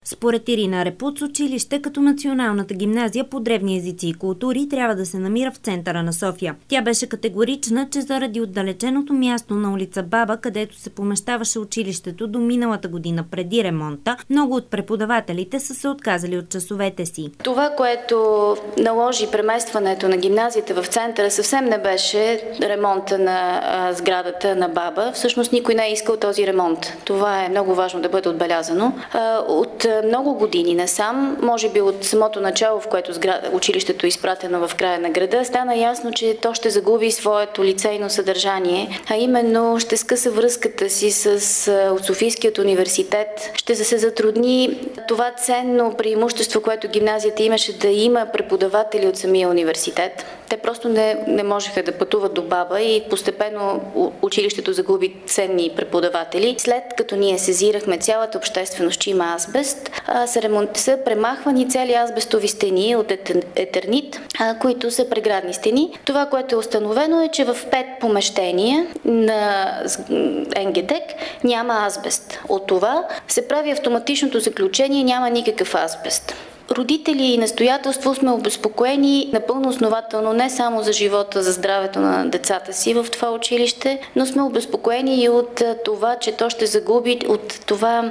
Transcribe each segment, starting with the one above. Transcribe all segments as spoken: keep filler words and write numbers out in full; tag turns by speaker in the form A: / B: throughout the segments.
A: Според Ирина Репуц, училище като Националната гимназия по древни езици и култури трябва да се намира в центъра на София. Тя беше категорична, че заради отдалеченото място на улица Баба, където се помещаваше училището до миналата година преди ремонта, много от преподавателите са се отказали от часовете си.
B: Това, което наложи преместването на гимназията в центъра, съвсем не беше ремонта на а, сградата на Баба. Всъщност никой не е искал този ремонт. Това е много важно да бъде отбелязано. А, от много години насам, може би от самото начало, в което сграда, училището е изпратено в края на града, стана ясно, че то ще загуби своето лицейно съдържание, а именно ще скъса връзката си с от Софийският университет, ще се затрудни това ценно преимущество, което гимназията имаше, да има преподаватели от самия университет. Те просто не, не можеха да пътуват до Баба и постепенно училището загуби ценни преподаватели. След като ние сезирахме цялата общественост, че има азбест, са, ремонт, са премахвани цели азбестови стени от етернит, които са преградни стени. Това, което е установено, е, че в пет помещения на Ен Ге Тек няма азбест. От това се прави автоматичното заключение: няма никакъв азбест. Родители и настоятелство сме обезпокоени напълно основателно не само за живота, за здравето на децата си в това училище, но сме обезпокоени и от това, че то ще загуби от това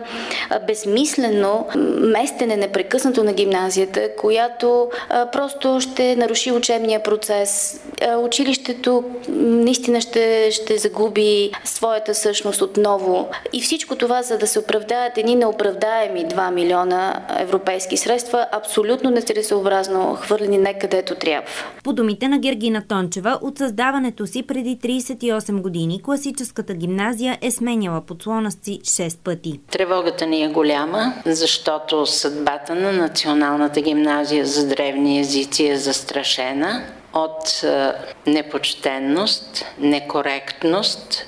B: безмислено местене непрекъснато на гимназията, която просто ще наруши учебния процес. Училището наистина ще, ще загуби своята същност отново. И всичко това, за да се оправдаят едни неоправдаеми два милиона европейски средства, абсолютно нецелесъобразно хвърлени не където трябва.
A: По думите на Гергина Тончева, от създаването си преди тридесет и осем години класическата гимназия е сменяла подслона си шест пъти.
C: Тревогата ни е голяма, защото съдбата на Националната гимназия за древни езици е застрашена от непочтенност, некоректност,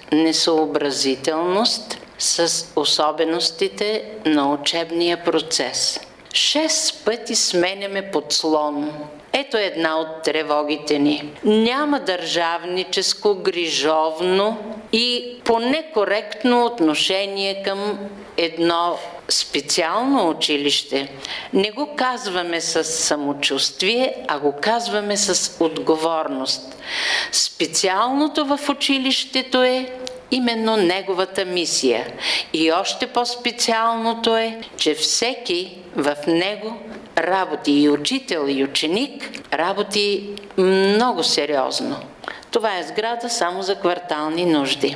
C: несъобразителност с особеностите на учебния процес. Шест пъти сменяме подслон. Ето една от тревогите ни. Няма държавническо, грижовно и по-некоректно отношение към едно специално училище. Не го казваме с самочувствие, а го казваме с отговорност. Специалното в училището е именно неговата мисия. И още по-специалното е, че всеки в него работи, и учител, и ученик, работи много сериозно. Това е сграда само за квартални нужди.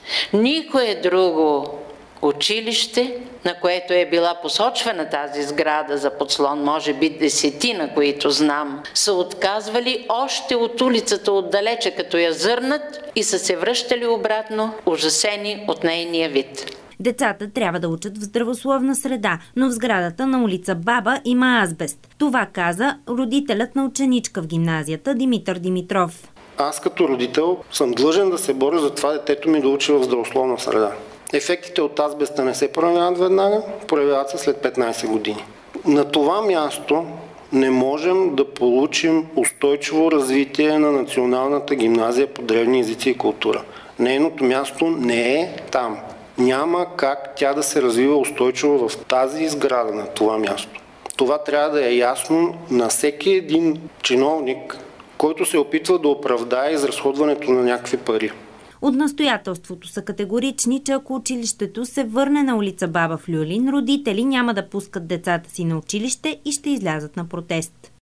C: Никое друго училище, на което е била посочвана тази сграда за подслон, може би десетина, които знам, са отказвали още от улицата отдалече, като я зърнат, и са се връщали обратно, ужасени от нейния вид.
A: Децата трябва да учат в здравословна среда, но в сградата на улица Баба има азбест. Това каза родителят на ученичка в гимназията Димитър Димитров.
D: Аз като родител съм длъжен да се боря за това детето ми да учи в здравословна среда. Ефектите от азбеста не се проявяват веднага, проявяват се след петнайсет години. На това място не можем да получим устойчиво развитие на Националната гимназия по древни езици и култура. Нейното място не е там. Няма как тя да се развива устойчиво в тази сграда на това място. Това трябва да е ясно на всеки един чиновник, който се опитва да оправдае изразходването на някакви пари.
A: От настоятелството са категорични, че ако училището се върне на улица Баба в Люлин, родители няма да пускат децата си на училище и ще излязат на протест.